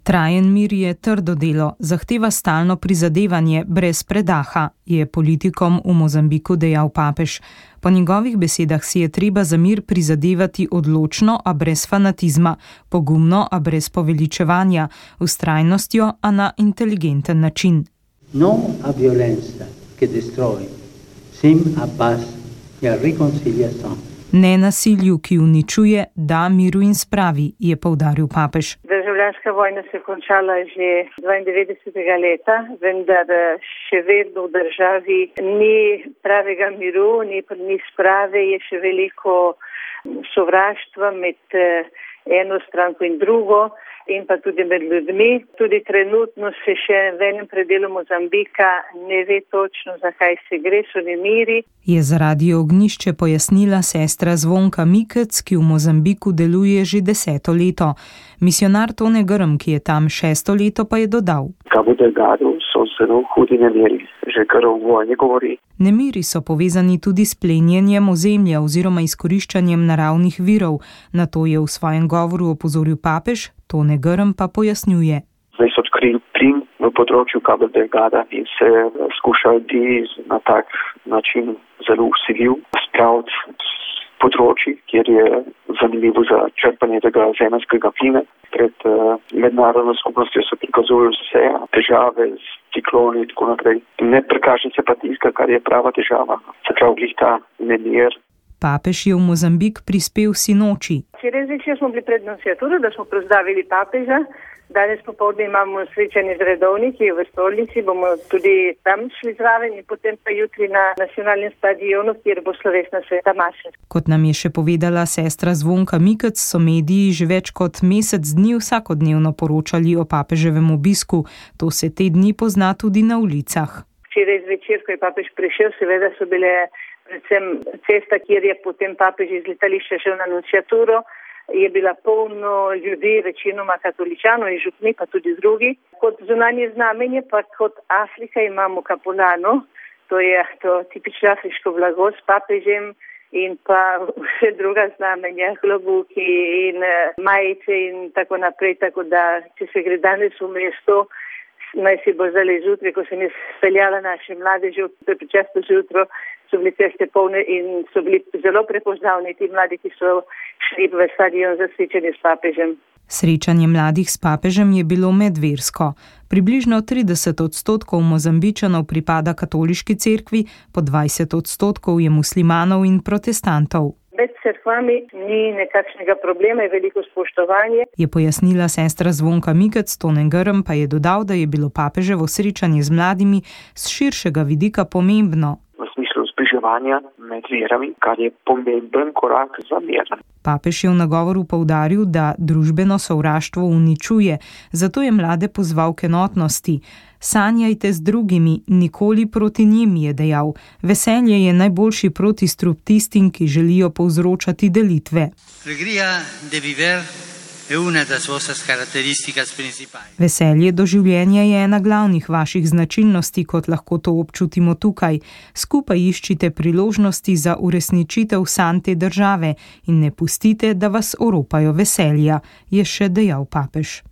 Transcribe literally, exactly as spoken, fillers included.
Trajen mir je trdo delo, zahteva stalno prizadevanje brez predaha, je politikom v Mozambiku dejal papež. Po njegovih besedah si je treba za mir prizadevati odločno, a brez fanatizma, pogumno, a brez poveličevanja, vztrajnostjo, a na inteligenten način. No a violenza che destroy, sim a paz e a reconciliação. Ne nasilju, ki uničuje, da miru in spravi, je poudaril papež. Državljanska vojna se je končala že dvaindevetdesetega leta, vendar še vedno v državi ni pravega miru, ni, ni sprave, je še veliko sovraštva med eno stranko in drugo in pa tudi med ljudmi. Tudi trenutno se še v enem predelu Mozambika ne ve točno, zakaj se gre, so nemiri. Je zaradi ognjišče pojasnila sestra Zvonka Mikec, ki v Mozambiku deluje že deseto leto. Misionar Tone Grm, ki je tam šesto leto, pa je dodal. Cabo Delgado so zelo hudi nemiri, že kar o vojni govori. Nemiri so povezani tudi s plenjenjem ozemlja oziroma izkoriščanjem naravnih virov. Na to je v svojem govoru opozoril papež, Tone Grm pa pojasnjuje. Zdaj so odkrili plin v področju Cabo Delgada in se skuša ljudi na tak način zelo vsilil spraviti področji, kjer je zanimivo za črpanje tega zemeljskega plina. Pred uh, mednarodno skupnostjo se prikazujejo vse težave z cikloni in tako naprej. Ne prikaže se pa tiska, kar je prava težava. Se pravi, glih ta nemir. Papež je v Mozambik prispel sinoči. Včeraj zvečer smo bili pred nunciaturo, da smo pozdravili papeža. Danes popoldne imamo srečanje z redovniki v stolnici, bomo tudi tam šli zraven in potem pa jutri na nacionalnem stadionu, kjer bo slovesna sveta maša. Kot nam je še povedala sestra Zvonka Mikec, so mediji že več kot mesec dni vsakodnevno poročali o papeževem obisku. To se te dni pozna tudi na ulicah. Včeraj zvečer, ko je papež prišel, seveda so bile predvsem cesta, kjer je potem papež iz letališča šel na nunciaturo, je bila polno ljudi, večinoma katoličanov in župni, pa tudi drugi. Kot zunanje znamenje, pa kot Afrika imamo kapulano, to je to tipično afriško blago s papežem in pa vse druga znamenja, klobuki in majice in tako naprej, tako da če se gre danes v mesto, naj si bo zdaj zjutraj, ko sem jaz speljala naše mladeže, to je pričasto zjutro, so bili ceste polne in so bili zelo prepoznavni ti mladi, ki so šli v stadion za srečanje s papežem. Srečanje mladih s papežem je bilo medversko. Približno trideset odstotkov Mozambičanov pripada katoliški cerkvi, po dvajset odstotkov je muslimanov in protestantov. Med cerkvami ni nekakšnega problema, je veliko spoštovanje. Je pojasnila sestra Zvonka Mikec, Tone Grm pa je dodal, da je bilo papeževo srečanje z mladimi z širšega vidika pomembno. V smislu zbliževanja med verami, kar je pomemben korak za mir. Papež je v nagovoru poudaril, da družbeno sovraštvo uničuje, zato je mlade pozval k enotnosti. Sanjajte z drugimi, nikoli proti njim, je dejal. Veselje je najboljši protistrup tistim, ki želijo povzročati delitve. Veselje do življenja je ena glavnih vaših značilnosti, kot lahko to občutimo tukaj. Skupaj iščite priložnosti za uresničitev sanj te države in ne pustite, da vas oropajo veselja, je še dejal papež.